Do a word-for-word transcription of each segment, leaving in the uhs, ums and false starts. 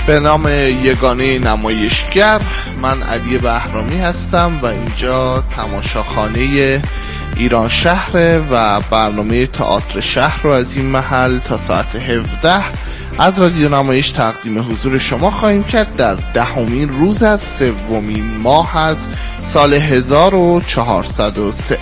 به نام یگانه نمایشگر. من علی بهرامی هستم و اینجا تماشاخانه ایران شهر و برنامه تئاتر شهر رو از این محل تا ساعت هفده از رادیو نمایش تقدیم حضور شما خواهیم کرد در دهمین روز از سومین ماه از سال هزار و چهارصد و سه.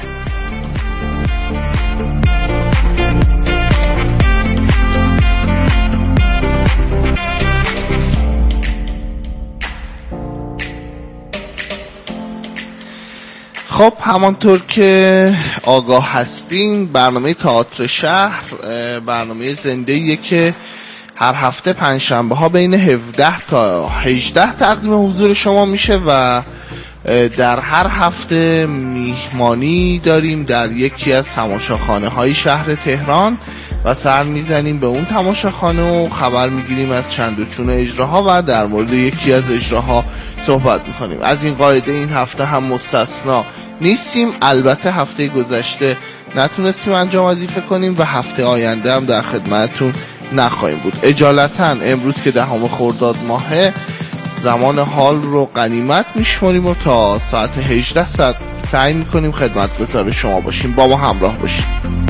خب همانطور که آگاه هستین برنامه تئاتر شهر برنامه زنده‌ایه که هر هفته پنجشنبه ها بین هفده تا هجده تقدیم حضور شما میشه و در هر هفته میهمانی داریم در یکی از تماشاخانه های شهر تهران و سر میزنیم به اون تماشاخانه و خبر میگیریم از چند و چون اجراها و در مورد یکی از اجراها صحبت میکنیم. از این قاعده این هفته هم مستثنا نیستیم. البته هفته گذشته نتونستیم انجام وظیفه کنیم و هفته آینده هم در خدمتتون نخواهیم بود. اجالتا امروز که دهم خرداد ماهه زمان حال رو غنیمت میشماریم و تا ساعت هجده ساعت سعی میکنیم خدمتگزار شما باشیم. با ما همراه باشیم.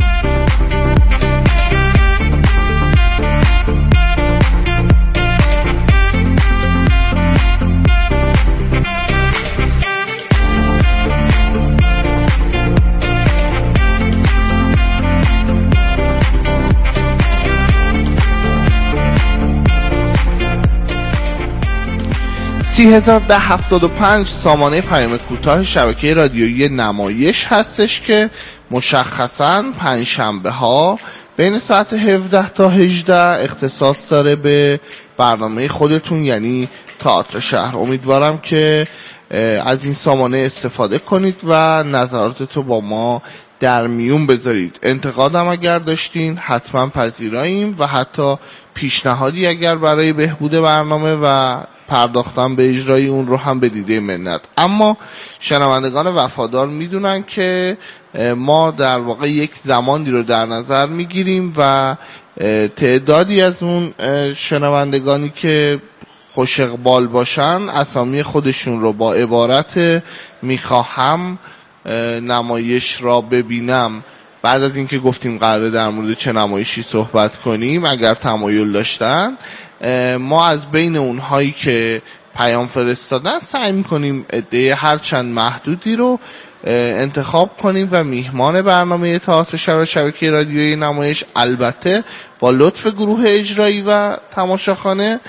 سی هزار ده هفتاد و پنج سامانه پیام کوتاه شبکه رادیویی نمایش هستش که مشخصاً پنجشنبه ها بین ساعت هفده تا هجده اختصاص داره به برنامه خودتون یعنی تئاتر شهر. امیدوارم که از این سامانه استفاده کنید و نظراتتو با ما در میون بذارید. انتقادم اگر داشتین حتما پذیراییم و حتی پیشنهادی اگر برای بهبود برنامه و پرداختن به اجرای اون رو هم به دیده منت. اما شنوندگان وفادار میدونن که ما در واقع یک زمانی رو در نظر میگیریم و تعدادی از اون شنوندگانی که خوش اقبال باشن اسامی خودشون رو با عبارت میخواهم نمایش را ببینم بعد از اینکه گفتیم قراره در مورد چه نمایشی صحبت کنیم اگر تمایل داشتن ما از بین اونهایی که پیام فرستادن سعی میکنیم عده هر چند محدودی رو انتخاب کنیم و میهمان برنامه تئاتر شهر شبکه رادیویی نمایش البته با لطف گروه اجرایی و تماشاخانه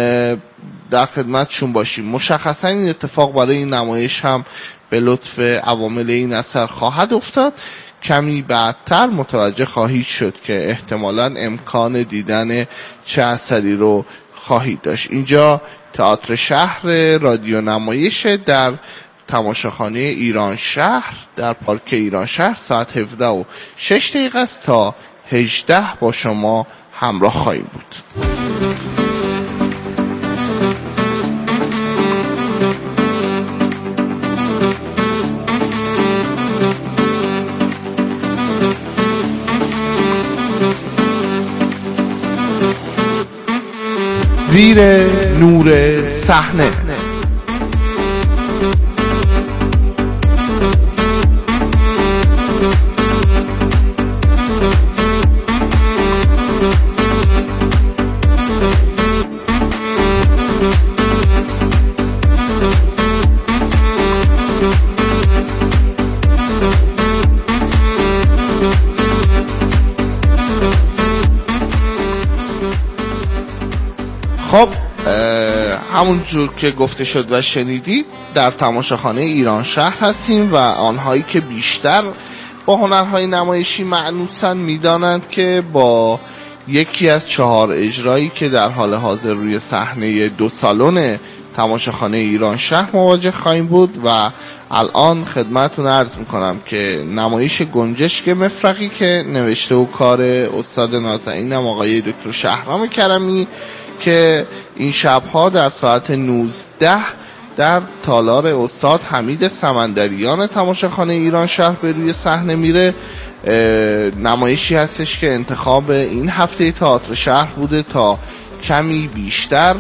در خدمتشون باشیم. مشخصا این اتفاق برای این نمایش هم به لطف عوامل این اثر خواهد افتاد. کمی بعدتر متوجه خواهید شد که احتمالاً امکان دیدن چه اثری رو خواهید داشت. اینجا تئاتر شهر رادیو نمایش در تماشاخانه ایران شهر در پارک ایران شهر ساعت هفده و شش دقیقه است تا هجده با شما همراه خواهیم بود. زیر نور صحنه. خب همون جور که گفته شد و شنیدید در تماشاخانه ایران شهر هستیم و آنهایی که بیشتر با هنرهای نمایشی معنوسن میدانند که با یکی از چهار اجرایی که در حال حاضر روی صحنه دو سالن تماشاخانه ایران شهر مواجه خواهیم بود و الان خدمتتون عرض میکنم که نمایش گنجشک مفرقی که نوشته و کار استاد نازنینم آقای دکتر شهرام کرمی که این شبها در ساعت نوزده در تالار استاد حمید سمندریان تماشاخانه ایران شهر به روی صحنه میره. نمایشی هستش که انتخاب این هفته تئاتر شهر بوده تا کمی بیشتر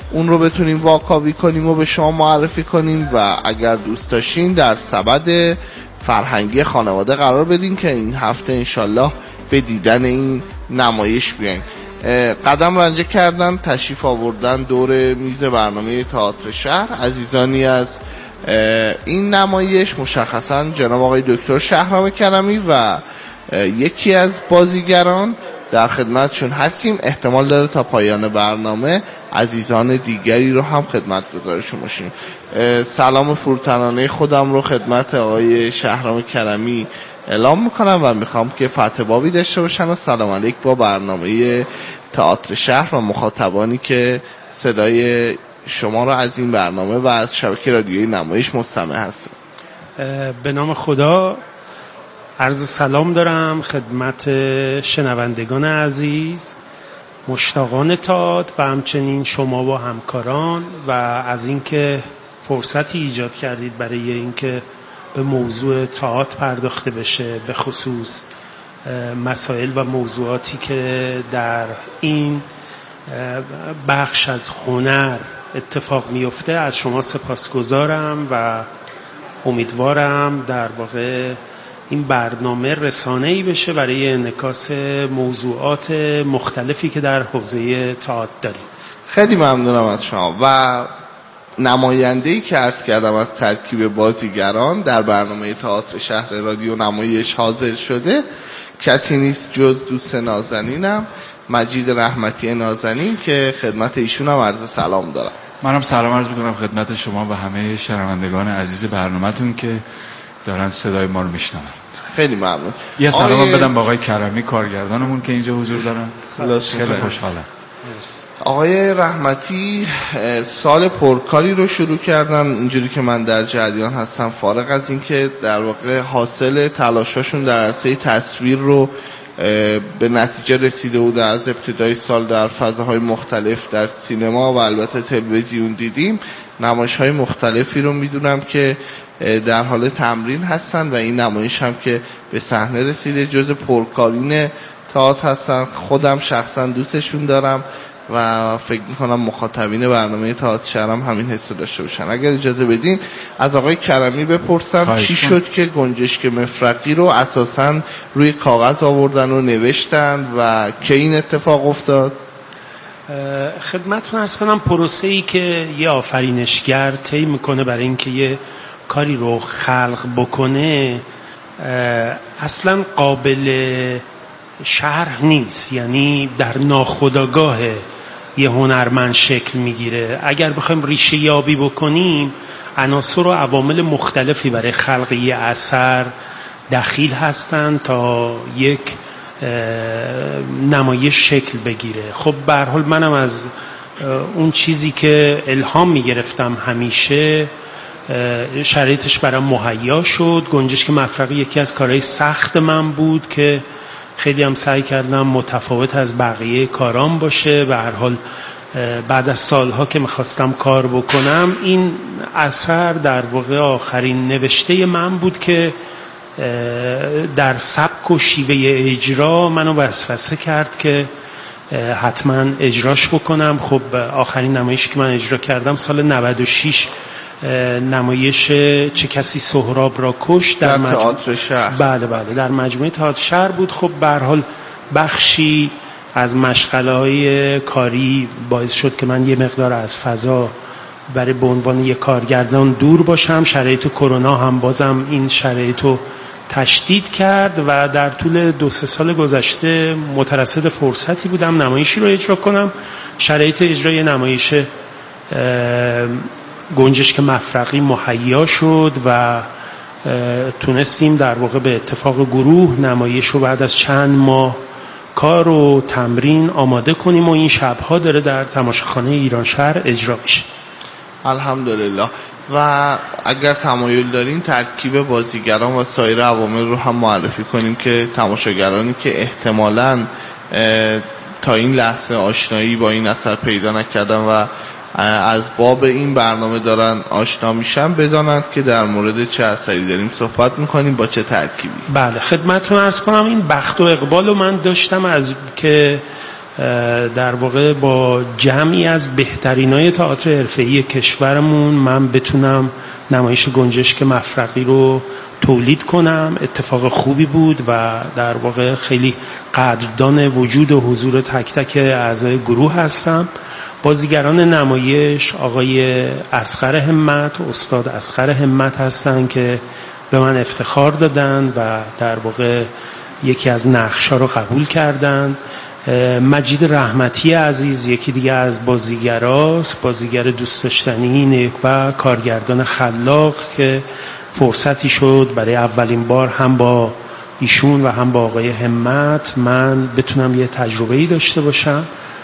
اون رو بتونیم واکاوی کنیم و به شما معرفی کنیم و اگر دوست داشتین در سبد فرهنگی خانواده قرار بدین که این هفته انشالله به دیدن این نمایش بیاین. قدم رنجه کردن، تشریف آوردن دور میز برنامه تئاتر شهر عزیزانی از این نمایش، مشخصا جناب آقای دکتر شهرام کرمی و یکی از بازیگران در خدمتشون هستیم. احتمال داره تا پایان برنامه عزیزان دیگری رو هم خدمت گذارشون باشیم. سلام فروتنانه خودم رو خدمت آقای شهرام کرمی اعلام میکنم و میخوام که فتح بابی داشته باشن و سلام علیک با برنامه تئاتر شهر و مخاطبانی که صدای شما رو از این برنامه و از شبکه رادیویی نمایش مستمع هستن. به نام خدا عرض سلام دارم خدمت شنوندگان عزیز، مشتاقان تئاتر و همچنین شما با همکاران و از اینکه فرصتی ایجاد کردید برای اینکه به موضوع تئاتر پرداخته بشه، به خصوص مسائل و موضوعاتی که در این بخش از هنر اتفاق میفته. از شما سپاسگزارم و امیدوارم در واقع این برنامه رسانه‌ای بشه برای انعکاس موضوعات مختلفی که در حوزه تئاتر داریم. خیلی ممنونم از شما. و نماینده‌ای که عرض کردم از ترکیب بازیگران در برنامه تئاتر شهر رادیو نمایش حاضر شده کسی نیست جز دوست نازنینم مجید رحمتی نازنین که خدمت ایشون هم عرض سلام دارم. منم سلام عرض میکنم خدمت شما و همه شنوندگان عزیز برنامه‌تون که دارن صدای ما رو میشنون. خیلی ممنون. یه سلام آقای... بدم با آقای کرمی کارگردانمون که اینجا حضور دارن. خیلی خوشحالم. آقای رحمتی سال پرکاری رو شروع کردن، اینجوری که من در جریان هستم، فارغ از این که در واقع حاصل تلاشاشون در عرصه تصویر رو به نتیجه رسیده بوده. از ابتدای سال در فضاهای مختلف در سینما و البته تلویزیون دیدیم. نمایش‌های مختلفی رو میدونم که در حال تمرین هستن و این نمایش هم که به صحنه رسیده جز پرکارین تئاتر هستن. خودم شخصا دوستشون دارم و فکر میکنم مخاطبین برنامه تئاتر شهرم همین حس داشته باشن. اگر اجازه بدین از آقای کرمی بپرسم چی شد که گنجشک مفرقی رو اساساً روی کاغذ آوردن و نوشتن و که این اتفاق افتاد؟ خدمتتون عرض کنم پروسه‌ای که یه آفرینشگر طی میکنه برای اینکه یه کاری رو خلق بکنه اصلا قابل شرح نیست، یعنی در ناخودآگاه یه هنرمند شکل میگیره. اگر بخوایم ریشه یابی بکنیم عناصر و عوامل مختلفی برای خلق یه اثر دخیل هستن تا یک نمایش شکل بگیره. خب به هر حال منم از اون چیزی که الهام میگرفتم همیشه شرایطش برام مهیا شد. گنجشک مفرقی یکی از کارهای سخت من بود که خیلی هم سعی کردم متفاوت از بقیه کارام باشه. به هر حال بعد از سالها که میخواستم کار بکنم این اثر در واقع آخرین نوشته من بود که در سبک و شیوه اجرا منو وسوسه کرد که حتما اجراش بکنم. خب آخرین نمایشی که من اجرا کردم سال نود و شش نمایش چه کسی سهراب را کشت در, در تئاتر شهر. بله بله در مجموعه تئاتر شهر بود. خب به هر حال بخشی از مشغله‌های کاری باعث شد که من یه مقدار از فضا برای به عنوان یک کارگردان دور باشم. شرایط کرونا هم بازم این شرایط رو تشدید کرد و در طول دو سه سال گذشته مترصد فرصتی بودم نمایشی رو اجرا کنم. شرایط اجرای نمایش گنجشک مفرقی مهیا شد و تونستیم در واقع به اتفاق گروه نمایش رو بعد از چند ماه کار و تمرین آماده کنیم و این شبها داره در تماشاخانه ایرانشهر اجرا میشه. الحمدلله. و اگر تمایل دارین ترکیب بازیگران و سایر عوامل رو هم معرفی کنیم که تماشاگرانی که احتمالاً تا این لحظه آشنایی با این اثر پیدا نکردن و از باب این برنامه دارن آشنا میشن بدانند که در مورد چه اثری داریم صحبت میکنیم، با چه ترکیبی. بله خدمتتون عرض کنم این بخت و اقبال رو من داشتم از که در واقع با جمعی از بهترینای تئاتر حرفه‌ای کشورمون من بتونم نمایش گنجشک مفرقی رو تولید کنم. اتفاق خوبی بود و در واقع خیلی قدردان وجود و حضور تک تک اعضای گروه هستم. بازیگران نمایش آقای اصغر همت، استاد اصغر همت هستن که به من افتخار دادن و در واقع یکی از نقش‌ها رو قبول کردند. مجید رحمتی عزیز یکی دیگه از بازیگراست، بازیگر دوست داشتنی نیک و کارگردان خلاق که فرصتی شد برای اولین بار هم با ایشون و هم با آقای همت من بتونم یه تجربه‌ای داشته باشم.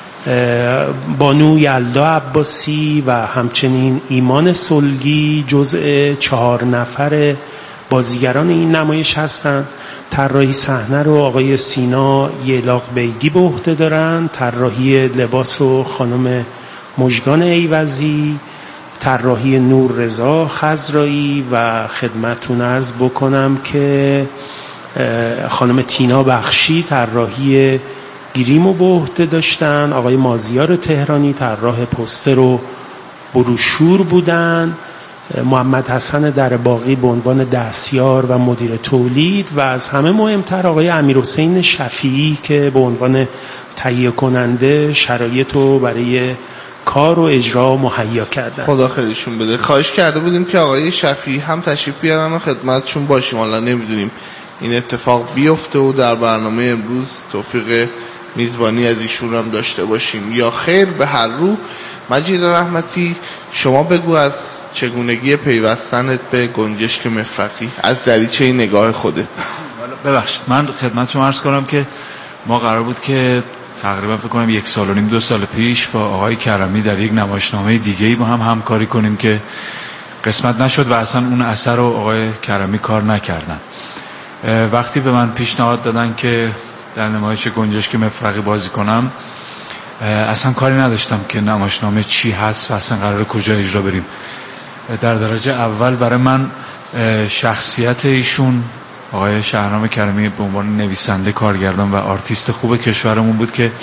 بانو یلدا عباسی و همچنین ایمان سلگی جزء چهار نفر بازیگران این نمایش هستند. طراحی صحنه رو آقای سینا یلاق بیگی به عهده دارن، طراحی لباس و خانم مژگان ایوزی، طراحی نور رضا خضرایی و خدمتتون عرض بکنم که خانم تینا بخشی طراحی گریم و به عهده داشتن، آقای مازیار تهرانی طراح پوستر و بروشور بودن، محمد حسن درباقی به عنوان دستیار و مدیر تولید و از همه مهمتر آقای امیرحسین شفیعی که به عنوان تهیه کننده شرایط رو برای کار و اجرا مهیا کردن. خدا خیرشون بده. خواهش کرده بودیم که آقای شفیعی هم تشریف بیارن و خدمتشون باشیم. حالا نمیدونیم این اتفاق بیفته و در برنامه امروز توفیق میزبانی از ایشون هم داشته باشیم یا خیر. به هر رو مجید رحمتی شما بگو از چگونگی پیوستنت به گنجشک مفرقی از دریچه نگاه خودت. ببخشید من خدمت شما عرض کنم که ما قرار بود که تقریبا فکر کنم یک سال و نیم دو سال پیش با آقای کرمی در یک نمایشنامه دیگه‌ای با هم همکاری کنیم که قسمت نشد و اصلا اون اثر رو آقای کرمی کار نکردن. وقتی به من پیشنهاد دادن که در نمایش گنجشک مفرقی بازی کنم اصلا کاری نداشتم که نمایشنامه چی هست و اصلا قراره کجا اجرا بریم. در درجه اول برای من شخصیت ایشون آقای شهرام کریمی به عنوان نویسنده، کارگردان و آرتیست خوب کشورمون بود که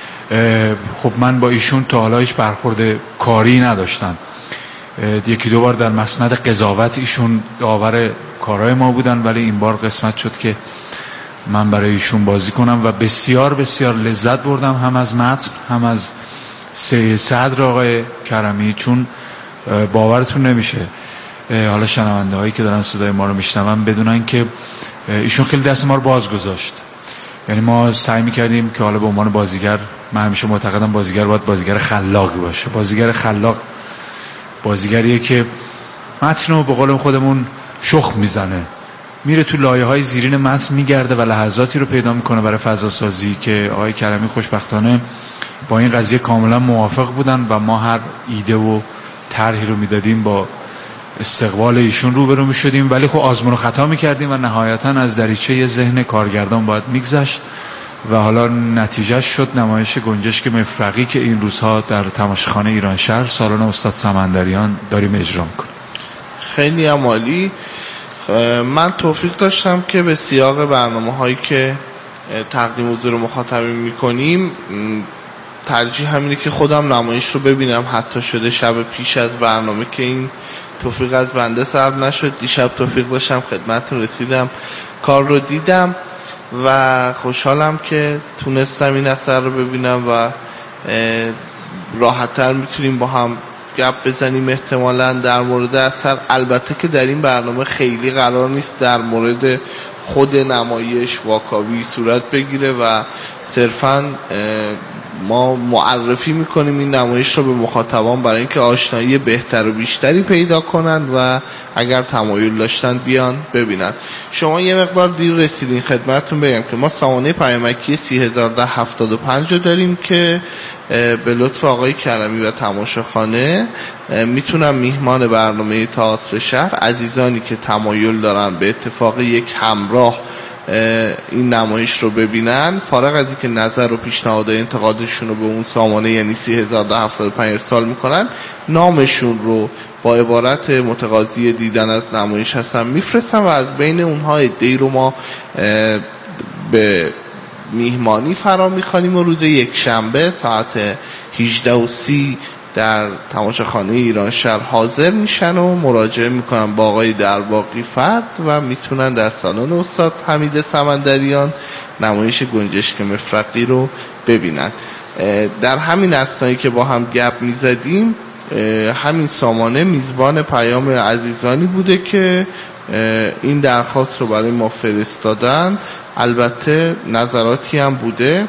خب من با ایشون تا حالا هیچ برخورد کاری نداشتم. یکی دو بار در مسند قضاوت ایشون داور کارهای ما بودن ولی این بار قسمت شد که من برای ایشون بازی کنم و بسیار بسیار لذت بردم هم از متن هم از سه صدر آقای کریمی، چون باورتون نمیشه حالا شنونده هایی که دارن صدای ما رو میشنون بدونن که ایشون خیلی دست ما رو باز گذاشت. یعنی ما سعی میکردیم که حالا به عنوان بازیگر، من همیشه معتقدم بازیگر باید بازیگر خلاقی باشه. بازیگر خلاق بازیگریه که متن رو به قول خودمون شخم میزنه، میره تو لایه های زیرین متن میگرده و لحظاتی رو پیدا میکنه برای فضا سازی که آقای کریمی خوشبختانه با این قضیه کاملا موافق بودن و ما هر ایده و طرحی رو میدادیم با استقبال ایشون روبرو میشدیم، ولی خب آزمون و خطا میکردیم و نهایتا از دریچه ذهن کارگردان باید میگذشت و حالا نتیجه شد نمایش گنجشک مفرقی که این روزها در تماشاخانه ایران شهر سالن استاد سمندریان داریم اجرا میکنیم. خیلی عالی. من توفیق داشتم که به سیاق برنامه هایی که تقدیم حضور مخاطبین میکنیم ترجیح همینه که خودم نمایش رو ببینم. حتی شده شب پیش از برنامه که این توفیق از بنده سلب نشد، دیشب توفیق داشتم خدمتتون رسیدم، کار رو دیدم و خوشحالم که تونستم این اثر رو ببینم و راحت‌تر میتونیم با هم گپ بزنیم احتمالاً در مورد اثر. البته که در این برنامه خیلی قرار نیست در مورد خود نمایش واکاوی صورت بگیره و صرفاً ما معرفی میکنیم این نمایش رو به مخاطبان برای اینکه آشنایی بهتر و بیشتری پیدا کنند و اگر تمایل داشتن بیان ببینند. شما یه مقدار دیر رسیدین، خدمتتون بگم که ما سامانه پیامکی سی هزار و ده هفتاد و پنج رو داریم که به لطف آقای کرمی و تماشاخانه میتونم میهمان برنامه تئاتر شهر عزیزانی که تمایل دارن به اتفاق یک همراه این نمایش رو ببینن، فارغ از اینکه نظر و پیشنهاد و انتقادشون رو به اون سامانه یعنی سی هزار و ده هفتاد و پنج ارسال میکنن، نامشون رو با عبارت متقاضی دیدن از نمایش هستن میفرستن و از بین اونها عده‌ای رو ما به میهمانی فرا میخوانیم و روز یک شنبه ساعت هجده و سی در تماشاخانه ایران شهر حاضر میشن و مراجعه میکنن با آقای درباقی فرد و میتونن در سالن استاد حمید سمندریان نمایش گنجشک مفرقی رو ببینن. در همین اثنایی که با هم گپ میزدیم همین سامانه میزبان پیام عزیزانی بوده که این درخواست رو برای ما فرستادن. البته نظراتی هم بوده،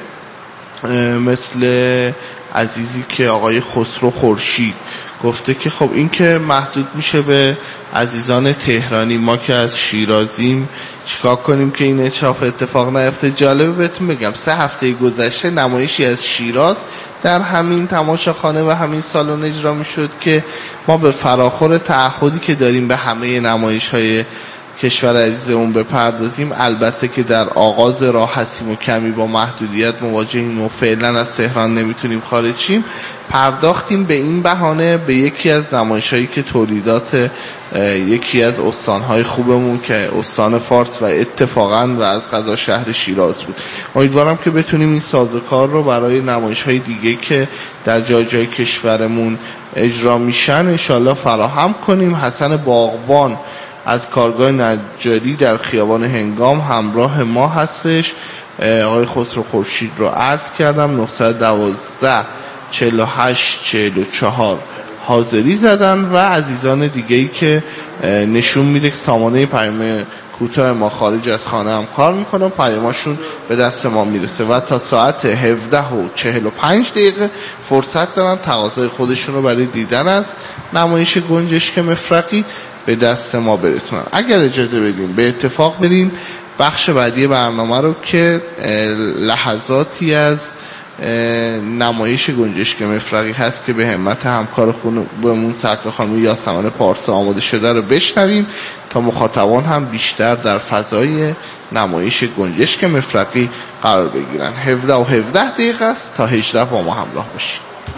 مثل عزیزی که آقای خسرو خورشید گفته که خب این که محدود میشه به عزیزان تهرانی، ما که از شیرازیم چیکار کنیم که این اتفاق اتفاق نیفته. جالبه بهتون بگم سه هفته گذشته نمایشی از شیراز در همین تماشاخانه و همین سالن اجرا میشد که ما به فراخور تعهدی که داریم به همه نمایش‌های کشور عزیزمون بپردازیم. البته که در آغاز راه هستیم و کمی با محدودیت مواجهیم و فعلا از تهران نمیتونیم خارج شیم، پرداختیم به این بهانه به یکی از نمایش‌هایی که تولیدات یکی از استان‌های خوبمون که استان فارس و اتفاقاً و از قضا شهر شیراز بود. امیدوارم که بتونیم این سازوکار رو برای نمایش‌های دیگه که در جای جای کشورمون اجرا میشن انشالله فراهم کنیم. حسن باغبان از کارگاه نجاری در خیابان هنگام همراه ما هستش. آقای خسرو خورشید رو عرض کردم نه یک دو چهل و هشت چهل و چهار حاضری زدن و عزیزان دیگه‌ای که نشون میده که سامانه پیام کوتاه ما خارج از خانه هم کار میکنه، پیاماشون به دست ما میرسه و تا ساعت هفده و چهل و پنج دقیقه فرصت دارن تقاضای خودشون رو برای دیدن از نمایش گنجشک مفرقی به دست ما برسونن. اگر اجازه بدیم به اتفاق بریم بخش بعدی برنامه رو که لحظاتی از نمایش گنجشک مفرقی هست که به همت همکار خونمون سرکار خانم یاسمن پارسا آماده شده رو بشنویم تا مخاطبان هم بیشتر در فضای نمایش گنجشک مفرقی قرار بگیرن. هفده و هفده دقیقه است تا هجده با ما همراه باشید.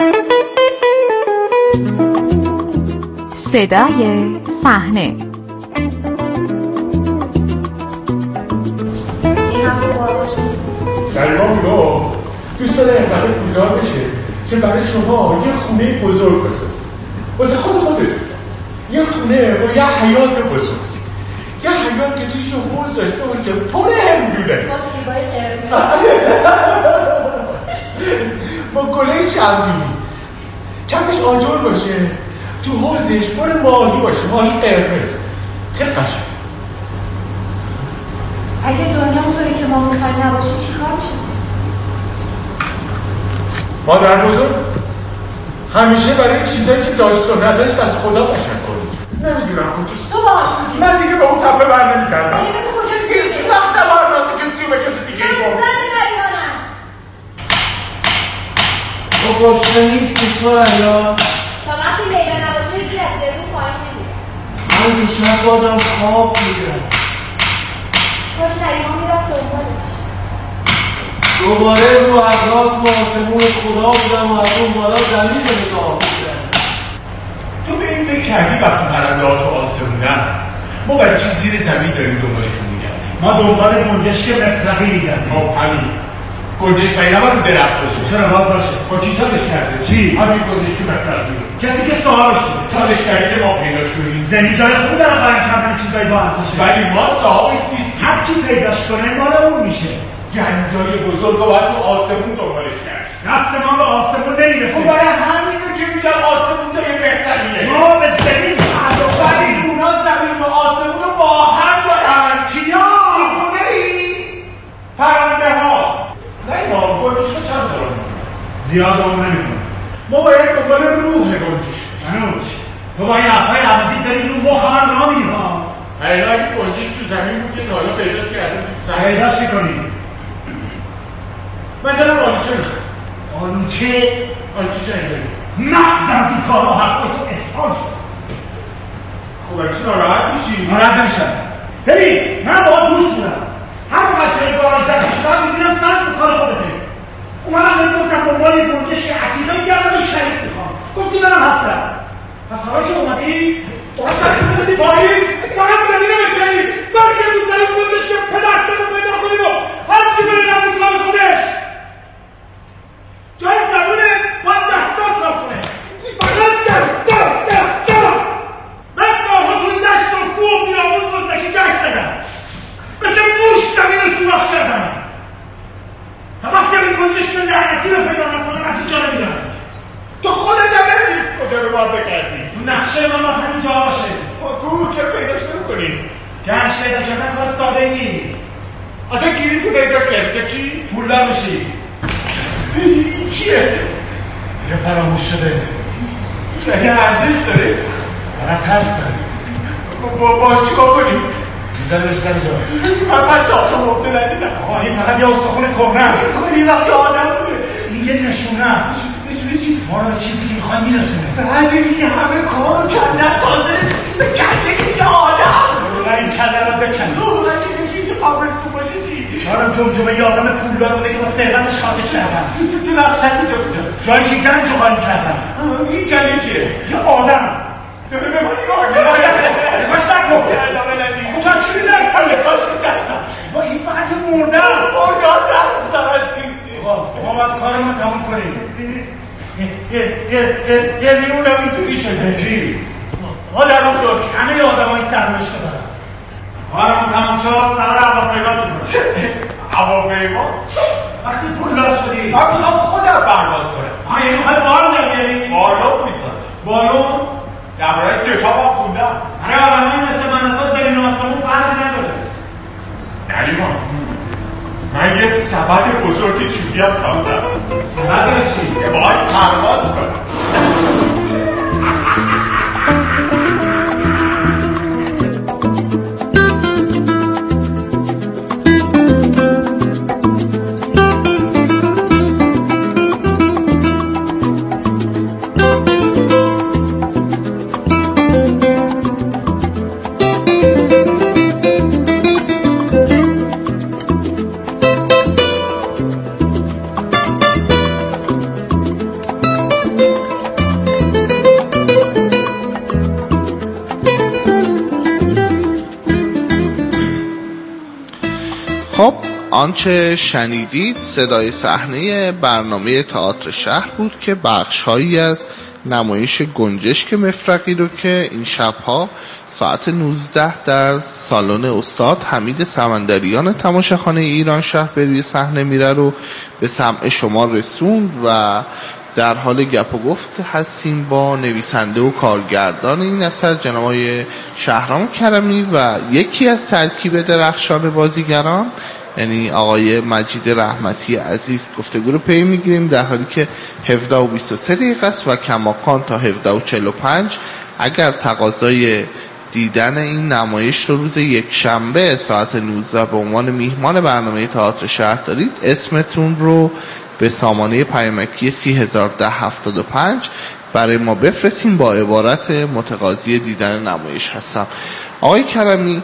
صدای صحنه سلمان رو دوست داره اینقدر پولدار بشه که برای شما یه خونه بزرگ بسازه واسه خود خودتون، یه خونه با یه حیاط بزرگ، یه حیاط که توش یه حوض داشته باشه پر همدونه با سیبای قرمز با گله شمدونی، کمش آجر باشه، تو حوضش پر ماهی باشه، ماهی قرمز، خیلی قشنگ. اگه دنیا اونطوری که ما میخوایم نباشه چی کار میشه؟ مادر بزرگ همیشه برای چیزایی که داشت و نداشت از خدا تشکر می‌کنه. نمیدونم کجاست. تو باش میگی. من دیگه به اون تپه بر نمی‌کردم. دیگه تو کجا میگی؟ هیچ وقت نباید راست کسی رو به کسی دیگه ای من زن نریانم. تو گشته نیستی سریا. تا وقتی لیلا نباشه هیچی از درون پایین نمیره. من دیشب بازم خواب بودم. باش نریمان میرفت دنبالش. دوباره رو اقراق تو آسمون خدا بودم و از اون بالا زمین رو نگاه بودم. تو به این فکر کردی وقتی پرنده ها تو آسمونن ما برای چی زیر زمین داریم دنبالشون میگردیم؟ ما دنبال گنجشک مفرقی میگردیم. خب همین گنجشک مگه نباید رو درخت باشه؟ چرا باید باشه؟ با کی چالش کرده؟ چی؟ همین گنجشک مفرقی کسی که سوالش شده چالش کردی که ما پیداش کنیم. زمین جای خوبی داره برای کمال چیزایی با ارزشه، ولی ما صاحبش نیستیم. هر کی پیداش کنه مال اون میشه. گنجای بزرگ رو باید تو آسمون دنبالش کرد. دست ما به آسمون نمیرسه. خب برای همین رو که میگم آسمون جای بهتریه. ما به زمین ولی اونا زمین و آسمون رو با هم دارن. کیا؟ دیگونه ای؟ پرنده ها. نه اینا گنجش رو چند سال میکنن؟ زیاد اون نمیکنه. ما باید دنبال روح گنجش. منوش تو با این حرفای عوضی داری رو مخ من را میری ها. اینا اگه گنجش تو زمین بود که تا حالا پیداش کرده بود سر پیداش کنی. من دارم آلوچه میخوام. آلوچه؟ آلوچه چه اینجایی؟ نقص از این کارها حق تو اسفال شد. خب اگه ناراحت میشی؟ ناراحت نمیشم. ببین من با دوست بودم، هر وقت چه گاراژ زده شدم میبینم سر به کار خودته. اومدم بهت گفتم دنبال یه گنجشک عتیقه میگردم و شریک میخوام، گفتی منم هستم. پس حالا که اومدی باید سرکی بزدی پایین، باید زمینه بکنی، برگردون سر گنجشک پدرتن رو پیدا کنیم و هرچی بره نبود کار خودت. باید بگردی. نقشه من باید همین جا باشه. تو که پیداش نمی‌کنی. گنج پیدا کردن کار ساده نیست. اصلا گیری تو پیداش کردی چی؟ پولدار میشی. این کیه؟ یه فراموش شده. یعنی ارزش داره؟ برای ترس داره. با باش چیکار کنیم؟ میذاره بسر جا. من من داخل مبتل ندیدم. آقا این فقط یه استخون کهنه است. این وقت آدم بوده. این یه نشونه است. نشونه چی؟ ما رو به چیزی که میخوایم میرسونه. بعد این همه کار کردن تازه به کنده یه آدم. و این کله رو بکن. من که میگی که قبرستون باشه چی؟ شارم جمجمه یه آدم پولدار بوده که با سرقتش خاکش کردن. تو نقشت اینجا کجاست؟ جایی که گنج رو خالی کردن. این گله کیه؟ یه آدم. تو به من نگاه کن. نگاش نکن. ادامه ندی. خب تو چی می‌درسن؟ نگاش می‌ترسم. با این فقط یه مرده است. مرده درس دارد. ما باید کارمون تموم کنیم. یه میونم اینطوری شده چی؟ ما در روز رو همه آدم های سرنوشته دارن. کارمون تموم شد سوار هواپیما می‌کنم. هواپیما؟ وقتی پولدار شدی من میخوام خودم پرواز کنم. آه یعنی میخوای بالون در بیاری؟ بالون میسازم. بالون؟ درباره‌اش کتابم خوندم. برای آدمایی مثل من و تو زمین و آسمون فرقی نداره. نریمان من یه سبد بزرگ چوبی هم ساختم. سبد چی؟ که باهاش پرواز کنم. خب آنچه شنیدید صدای صحنه برنامه تئاتر شهر بود که بخش‌هایی از نمایش گنجشک مفرقی رو که این شب‌ها ساعت نوزده در سالن استاد حمید سمندریان تماشاخانه ایران شهر به روی صحنه میره رو به سمع شما رسوند و در حال گپ و گفت هستیم با نویسنده و کارگردان این اثر جناب آقای شهرام کرمی و یکی از ترکیب درخشان بازیگران یعنی آقای مجید رحمتی عزیز. گفتگو رو پی میگیریم در حالی که هفده و بیست و سه دقیقه است و کماکان تا هفده و چهل و پنج. اگر تقاضای دیدن این نمایش رو روز یک شنبه ساعت نوزده به عنوان میهمان برنامه تئاتر شهر دارید اسمتون رو به سامانه پیامکی سی هزار ده هفتاد و پنج برای ما بفرستین با عبارت متقاضی دیدن نمایش هستم. آقای کرمی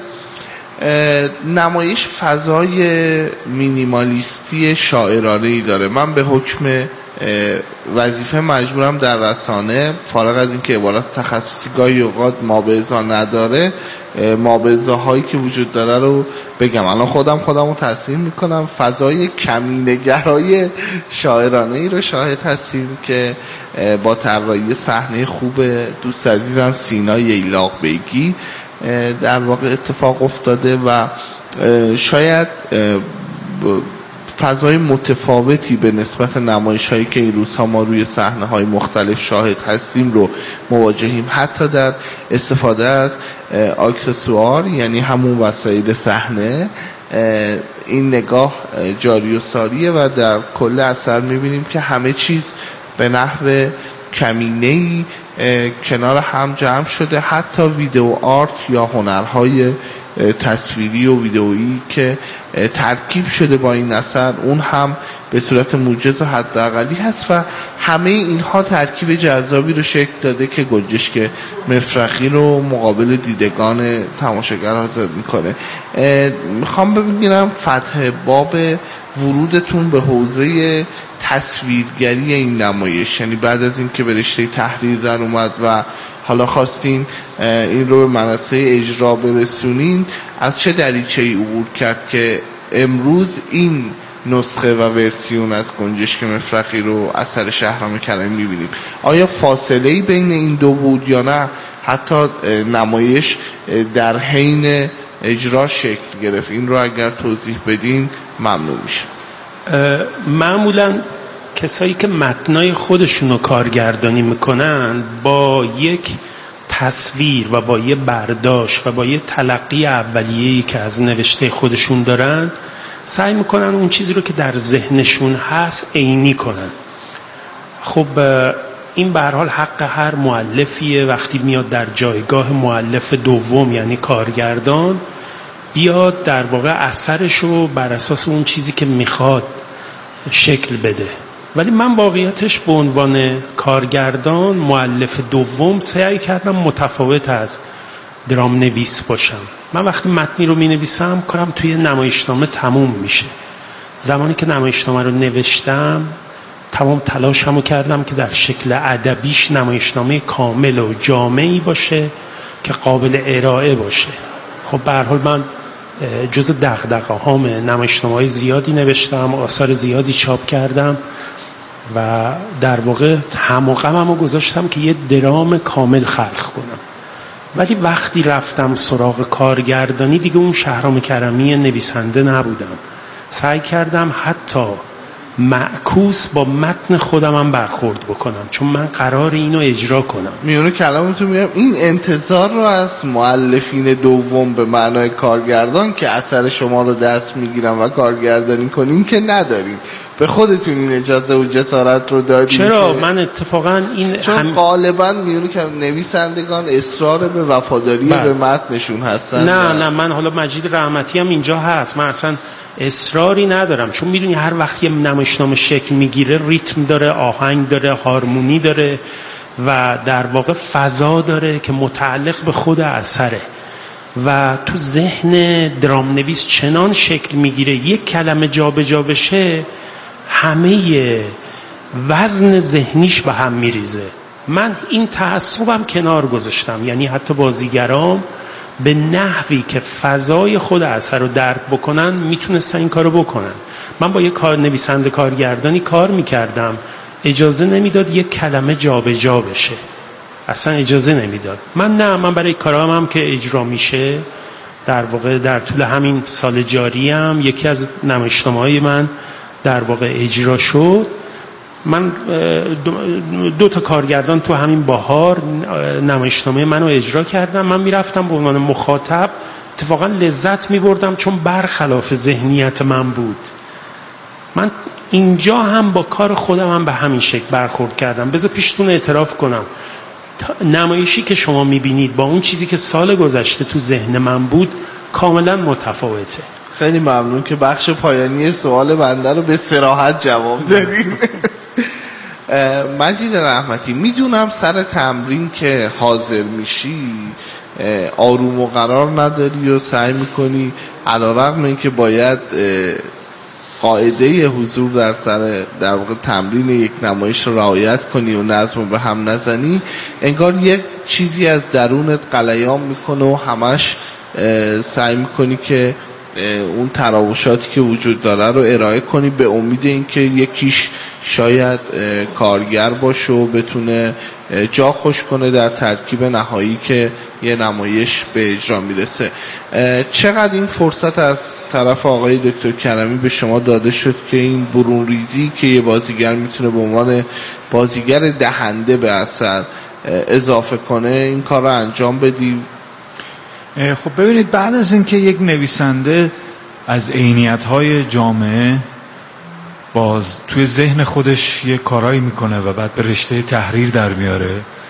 نمایش فضای مینیمالیستی شاعرانه‌ای داره. من به حکم وظیفه مجبورم در رسانه فارغ از اینکه عبارت تخصصی گاهی اوقات مابعضا نداره مابعضاهایی که وجود داره رو بگم. الان خودم خودم رو تصمیم میکنم فضای کمینه‌گرای شاعرانه‌ای رو شاهد هستیم که با طراحی صحنه خوب دوست عزیزم سینا ییلاق بیگی در واقع اتفاق افتاده و شاید فضای متفاوتی به نسبت نمایش هایی که این روزها ما روی صحنه های مختلف شاهد هستیم رو مواجهیم، حتی در استفاده از اکسسوار یعنی همون وسایل صحنه. این نگاه جاری و ساریه و در کل اثر میبینیم که همه چیز به نحو کمینه‌ای کنار هم جمع شده، حتی ویدیو آرت یا هنرهای تصویری و ویدئویی که ترکیب شده با این اثر اون هم به صورت موجز و حداقلی هست و همه اینها ترکیب جذابی رو شکل داده که گنجشک مفرقی رو مقابل دیدگان تماشاگر حاضر میکنه. میخوام ببینم فتح باب ورودتون به حوزه تصویرگری این نمایش، یعنی بعد از این که به رشته تحریر در اومد و حالا خواستین این رو به منصه اجرا برسونین، از چه دریچه‌ای عبور کرد که امروز این نسخه و ورسیون از گنجشک مفرقی رو اثر شهرام کرمی می‌بینیم؟ آیا فاصله‌ای بین این دو بود یا نه حتی نمایش در حین اجرا شکل گرفت؟ این رو اگر توضیح بدین ممنون میشم. معمولا کسایی که متنای خودشون رو کارگردانی میکنن با یک تصویر و با یه برداشت و با یه تلقی اولیه‌ای که از نوشته خودشون دارن سعی میکنن اون چیزی رو که در ذهنشون هست عینی کنن. خب این به هر حال حق هر مؤلفیه وقتی میاد در جایگاه مؤلف دوم یعنی کارگردان بیاد در واقع اثرش رو بر اساس اون چیزی که میخواد شکل بده. ولی من واقعیتش به عنوان کارگردان مؤلف دوم سعی کردم متفاوت از درام نویس باشم. من وقتی متنی رو می نویسم کارم توی نمایشنامه تموم میشه. زمانی که نمایشنامه رو نوشتم تمام تلاشمو کردم که در شکل ادبیش نمایشنامه کامل و جامعی باشه که قابل ارائه باشه. خب به هر حال من جز دغدغه هام نمایشنامه‌های زیادی نوشتم، آثار زیادی چاپ کردم و در واقع هم و غممو گذاشتم که یه درام کامل خلق کنم. ولی وقتی رفتم سراغ کارگردانی دیگه اون شهرام کرمی نویسنده نبودم. سعی کردم حتی معکوس با متن خودم هم برخورد بکنم چون من قرار اینو اجرا کنم. میونه کلامتون میگم این انتظار رو از مؤلفین دوم به معنای کارگردان که اثر شما رو دست میگیرن و کارگردانی کنین که ندارین. به خودتون این اجازه و جسارت رو دادین؟ چرا؟ من اتفاقا این چون هم... غالبا میونه که نویسندگان اصرار به وفاداری بله. به متنشون هستن. نه نه من حالا مجید رحمتی هم اینجا هست. من اصلا اصراری ندارم چون میدونی هر وقت یه نمایشنامه شکل میگیره ریتم داره، آهنگ داره، هارمونی داره و در واقع فضا داره که متعلق به خود اثره و تو ذهن درام نویس چنان شکل میگیره یک کلمه جا به جا بشه همه وزن ذهنیش به هم میریزه. من این تعصبم کنار گذاشتم، یعنی حتی بازیگرام به نحوی که فضای خود اثر رو درک بکنن میتونستن این کارو بکنن. من با یه کار نویسنده کارگردانی کار میکردم اجازه نمیداد یک کلمه جا به جا بشه، اصلا اجازه نمیداد. من نه، من برای کارام هم که اجرا میشه در واقع در طول همین سال جاری هم یکی از نمایشنامه‌های من در واقع اجرا شد. من دو, دو تا کارگردان تو همین بهار نمایشنامه منو اجرا کردم. من میرفتم به عنوان مخاطب اتفاقا لذت میبردم چون برخلاف ذهنیت من بود. من اینجا هم با کار خودم هم به همین شکل برخورد کردم. بذار پیشتون اعتراف کنم نمایشی که شما میبینید با اون چیزی که سال گذشته تو ذهن من بود کاملا متفاوته. خیلی ممنون که بخش پایانی سوال بنده رو به صراحت جواب دادیم. مجید رحمتی، میدونم سر تمرین که حاضر میشی آروم و قرار نداری و سعی میکنی علیرغم اینکه باید قاعده حضور در سر در واقع تمرین یک نمایش رو رعایت کنی و نظم به هم نزنی، انگار یک چیزی از درونت غلیان میکنه و همش سعی میکنی که اون تراوشاتی که وجود داره رو ارائه کنی به امید اینکه یکیش شاید کارگر باشه و بتونه جا خوش کنه در ترکیب نهایی که یه نمایش به اجرا میرسه. چقدر این فرصت از طرف آقای دکتر کرمی به شما داده شد که این برون ریزی که یه بازیگر میتونه به عنوان بازیگر دهنده به اثر اضافه کنه این کار رو انجام بدی؟ خب ببینید، بعد از اینکه یک نویسنده از عینیت‌های جامعه باز توی ذهن خودش یه کارایی میکنه و بعد به رشته تحریر در میاره